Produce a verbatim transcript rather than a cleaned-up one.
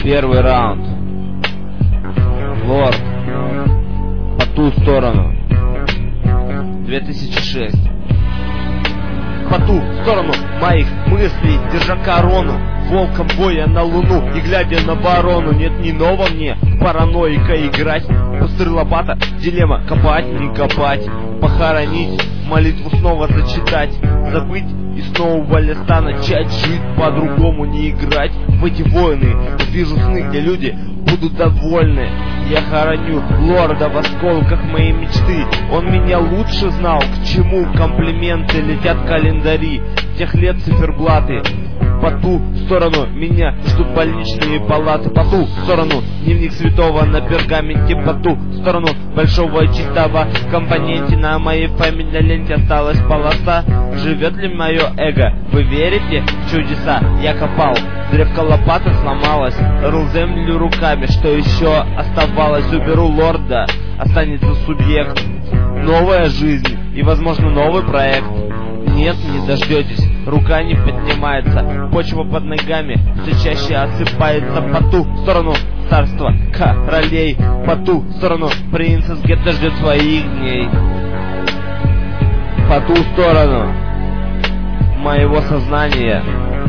Первый раунд. Лорд. По ту сторону. две тысячи шесть. По ту сторону моих мыслей, держа корону, волком боя на луну и глядя на барону. Нет, не ново мне параноика играть. Пустырь лопата, дилемма, копать, не копать, похоронить, молитву снова зачитать, забыть и с нового листа начать жить, по-другому не играть в эти войны. Вижу сны, где люди будут довольны. Я хороню лорда в осколках моей мечты. Он меня лучше знал, к чему комплименты, летят календари тех лет циферблаты. По ту сторону меня ждут больничные палаты. По ту сторону дневник святого на пергаменте. По ту сторону большого чистого компоненте. На моей фамильной ленте осталась полоса. Живет ли мое эго? Вы верите в чудеса? Я копал, древко лопата сломалась, рыл землю руками. Что еще оставалось? Уберу лорда, останется субъект, новая жизнь и, возможно, новый проект. Нет, не дождетесь, рука не поднимается, почва под ногами все чаще осыпается. По ту сторону царства королей, по ту сторону принцесс гетто ждет своих дней. По ту сторону моего сознания